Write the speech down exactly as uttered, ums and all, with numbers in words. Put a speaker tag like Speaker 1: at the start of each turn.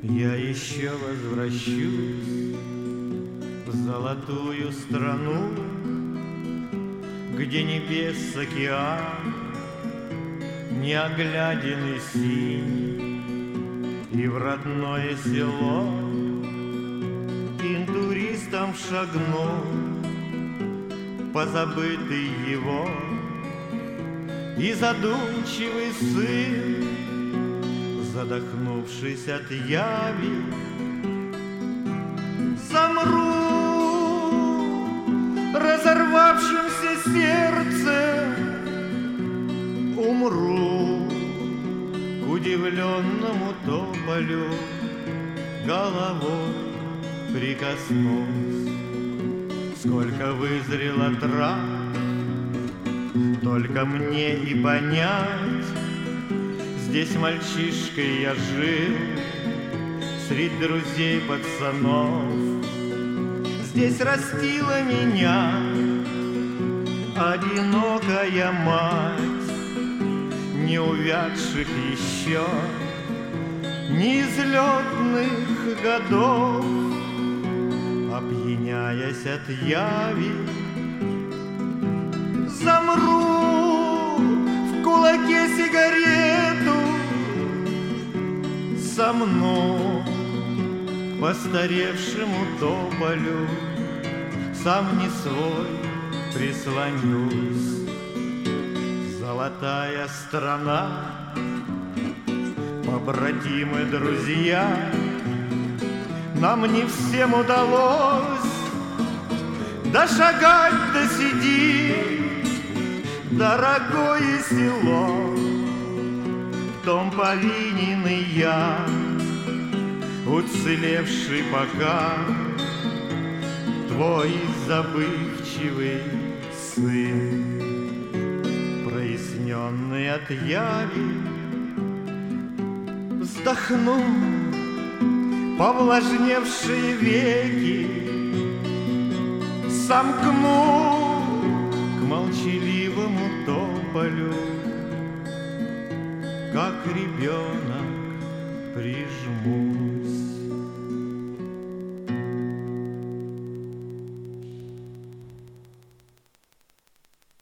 Speaker 1: Я еще возвращусь в золотую страну, где небес океан неогляден и синий, и в родное село интуристом шагнул позабытый его и задумчивый сын, задохнувшись от яви, замру разорвавшимся сердцем, умру к удивленному тополю, головой прикоснусь. Сколько вызрело трав, только мне и понять. Здесь мальчишкой я жил, среди друзей пацанов. Здесь растила меня одинокая мать, не увядших еще неизлетных годов. Опьяняясь от яви, замру в кулаке сигарету, сомну к постаревшему тополю, сам не свой прислонюсь. Золотая страна, побратимы, друзья, нам не всем удалось дошагать до сиди, дорогое село. В том повинен и я, уцелевший пока, твой забывчивый сын, проясненный от яви. Вздохну повлажневшие веки, сомкну к молчаливому тополю, как ребенок прижмусь.